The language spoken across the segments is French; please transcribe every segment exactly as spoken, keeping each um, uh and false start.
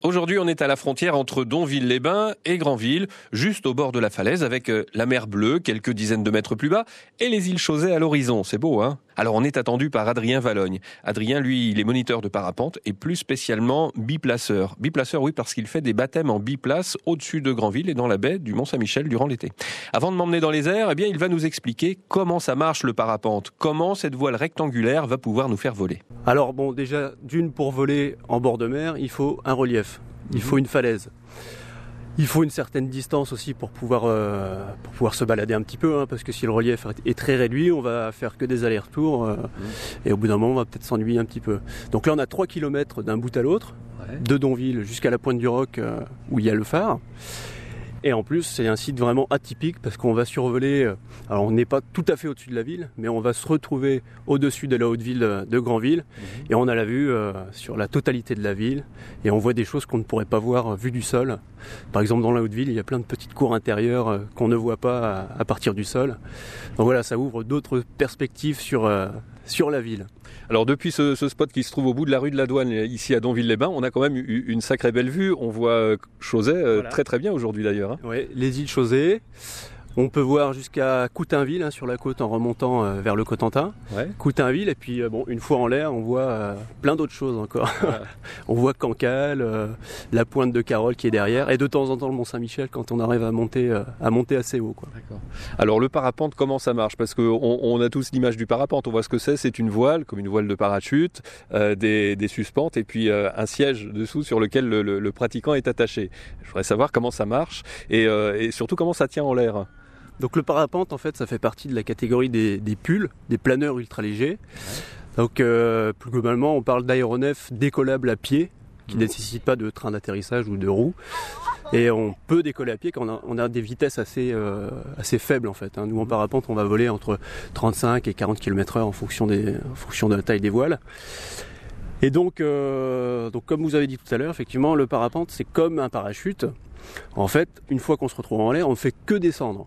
Aujourd'hui, on est à la frontière entre Donville-les-Bains et Granville, juste au bord de la falaise, avec la mer Bleue, quelques dizaines de mètres plus bas, et les îles Chausey à l'horizon. C'est beau, hein ? Alors, on est attendu par Adrien Valogne. Adrien, lui, il est moniteur de parapente et plus spécialement biplaceur. Biplaceur, oui, parce qu'il fait des baptêmes en biplace au-dessus de Granville et dans la baie du Mont-Saint-Michel durant l'été. Avant de m'emmener dans les airs, eh bien, il va nous expliquer comment ça marche le parapente, comment cette voile rectangulaire va pouvoir nous faire voler. Alors bon, déjà, d'une, pour voler en bord de mer, il faut un relief, il faut une falaise. Il faut une certaine distance aussi pour pouvoir, euh, pour pouvoir se balader un petit peu, hein, parce que si le relief est très réduit, on va faire que des allers-retours, euh, mmh. et au bout d'un moment, on va peut-être s'ennuyer un petit peu. Donc là, on a trois kilomètres d'un bout à l'autre, ouais. de Donville jusqu'à la pointe du Roc, euh, où il y a le phare. Et en plus, c'est un site vraiment atypique parce qu'on va survoler, alors on n'est pas tout à fait au-dessus de la ville, mais on va se retrouver au-dessus de la haute ville de Granville, mmh. et on a la vue euh, sur la totalité de la ville, et on voit des choses qu'on ne pourrait pas voir vue du sol. Par exemple, dans la haute ville, il y a plein de petites cours intérieures euh, qu'on ne voit pas à, à partir du sol. Donc voilà, ça ouvre d'autres perspectives sur, euh, sur la ville. Alors depuis ce, ce spot qui se trouve au bout de la rue de la Douane, ici à Donville-les-Bains, on a quand même eu une sacrée belle vue. On voit Chausey euh, voilà. très très bien aujourd'hui d'ailleurs. Hein. Oui, les îles Chausey. On peut voir jusqu'à Coutainville, hein, sur la côte en remontant euh, vers le Cotentin. Ouais. Coutainville, et puis euh, bon, une fois en l'air, on voit euh, plein d'autres choses encore. Ouais. On voit Cancale, euh, la pointe de Carole qui est derrière, et de temps en temps le Mont-Saint-Michel quand on arrive à monter, euh, à monter assez haut. Quoi. D'accord. Alors le parapente, comment ça marche ? Parce qu'on on a tous l'image du parapente, on voit ce que c'est, c'est une voile, comme une voile de parachute, euh, des, des suspentes, et puis euh, un siège dessous sur lequel le, le, le pratiquant est attaché. Je voudrais savoir comment ça marche, et, euh, et surtout comment ça tient en l'air. Donc le parapente, en fait, ça fait partie de la catégorie des, des pulls, des planeurs ultra légers. Ouais. Donc euh, plus globalement, on parle d'aéronefs décollables à pied, qui ne mmh. nécessitent pas de train d'atterrissage ou de roue. Et on peut décoller à pied quand on a, on a des vitesses assez, euh, assez faibles, en fait. Hein. Nous, en parapente, on va voler entre trente-cinq et quarante kilomètres heure en fonction, des, en fonction de la taille des voiles. Et donc, euh, donc, comme vous avez dit tout à l'heure, effectivement, le parapente, c'est comme un parachute. En fait, une fois qu'on se retrouve en l'air, on ne fait que descendre.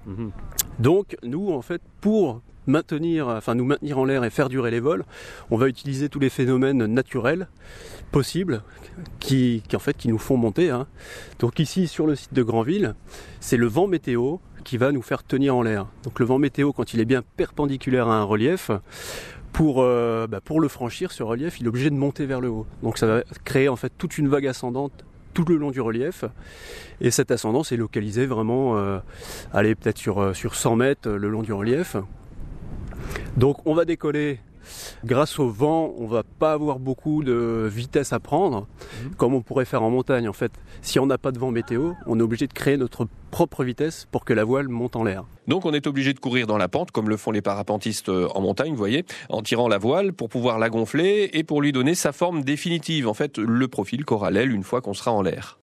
Donc nous, en fait, pour maintenir, enfin nous maintenir en l'air et faire durer les vols, on va utiliser tous les phénomènes naturels possibles qui, qui en fait qui nous font monter. Hein. Donc ici sur le site de Granville, c'est le vent météo qui va nous faire tenir en l'air. Donc le vent météo, quand il est bien perpendiculaire à un relief, pour euh, bah, pour le franchir, ce relief, il est obligé de monter vers le haut. Donc ça va créer en fait toute une vague ascendante tout le long du relief, et cette ascendance est localisée vraiment euh, allez, peut-être sur, sur cent mètres le long du relief. Donc on va décoller grâce au vent, on va pas avoir beaucoup de vitesse à prendre, mmh. comme on pourrait faire en montagne. En fait, si on n'a pas de vent météo, on est obligé de créer notre propre vitesse pour que la voile monte en l'air. Donc on est obligé de courir dans la pente, comme le font les parapentistes en montagne, vous voyez, en tirant la voile pour pouvoir la gonfler et pour lui donner sa forme définitive, en fait le profil qu'aura l'aile une fois qu'on sera en l'air.